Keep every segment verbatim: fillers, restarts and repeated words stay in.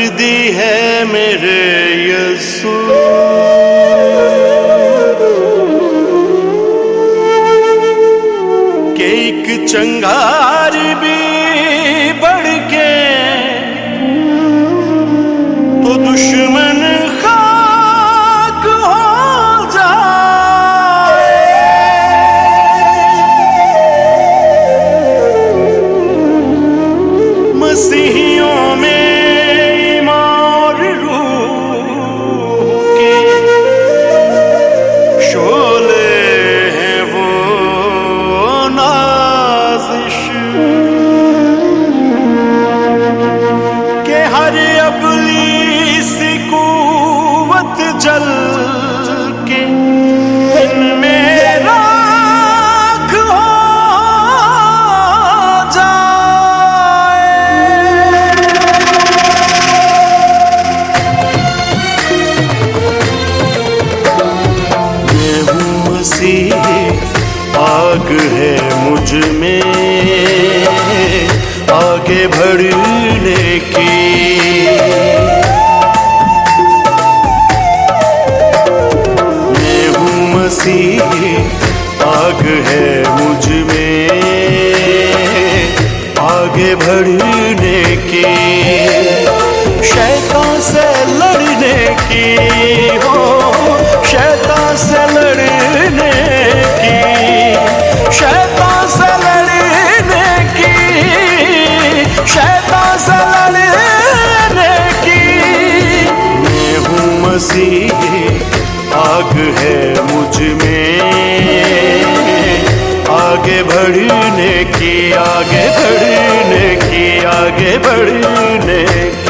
दी है मेरे यीशु। के एक चंगार भी बढ़ के तो दुश्मन खाक हो जाए। मसीहियों में ईमान रूह के शोले हैं वो नाज़िश के हर अबलीस कुव्वत जल के इनमें राख हो जाए। मैं हूँ मसीह, आग है मुझ में आगे बढ़ने की। मैं हूँ मसीह, आग है मुझ में आगे बढ़ने की। शैतान से लड़ने की हो, शैतान से लड़ने की, शैतान से लड़ने की, शैतान से लड़ने की। मैं हूँ मसीह, आग है मुझ में आगे बढ़ने की, आगे बढ़ने की, आगे बढ़ने की।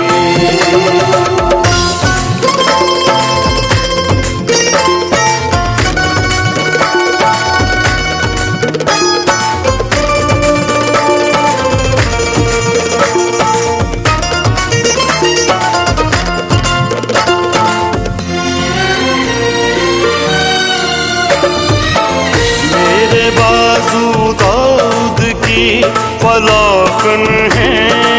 मेरे बाजू दाऊद की फलाखन है,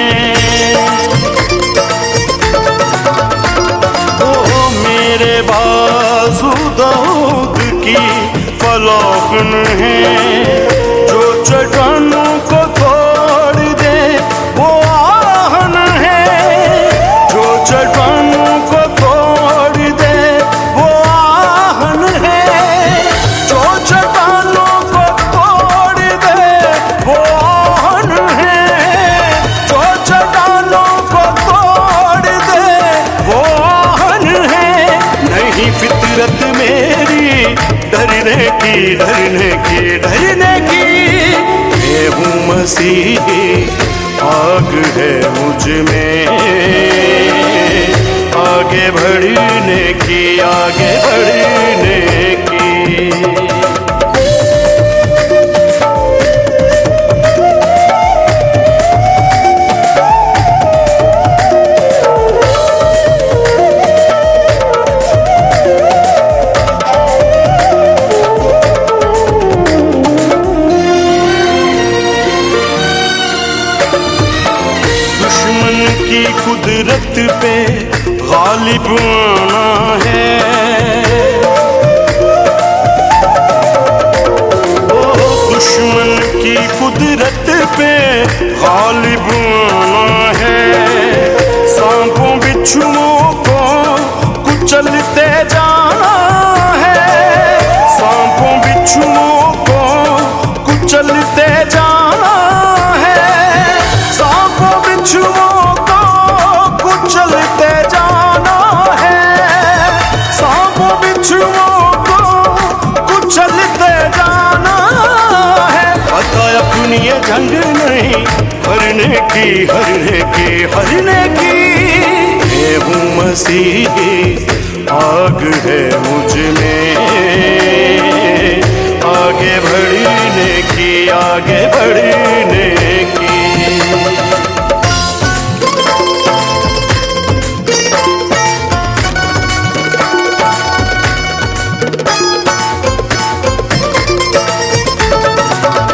ओ मेरे बाजू दाऊद की फलाखन है। जो चट्टानों को तोड़ दे वो आहन है, जो चट्टानों को तोड़ दे वो आहन है, जो चट्टानों को तोड़ दे वो आहन है, जो चट्टानों को तोड़ दे वो आहन है। नहीं फितरत मेरी डरने की, डरने की, डरने की। मैं हूँ मसीह, आग है मुझ में आगे बढ़ने की, आगे बढ़ने की। दुश्मन की कुदरत पे गालिब आना है, ओ दुश्मन की कुदरत पे गालिब आना है। सांपों बिच्छुओं को कुचलते जाना है, सांपों बिच्छुओं को कुचलते जाना है, सांपों बिच्छुओं को कुचलते जाना है, सांपों बिच्छुओं को कुचलते जाना है। पता अपनी ये जंग नहीं हरने की, हरने की, हरने की। मैं हूँ मसीह, आग है मुझ में आगे बढ़ने की, आगे बढ़ने की।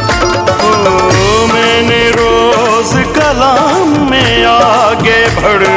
ओ मैंने रोज कलाम में आगे बढ़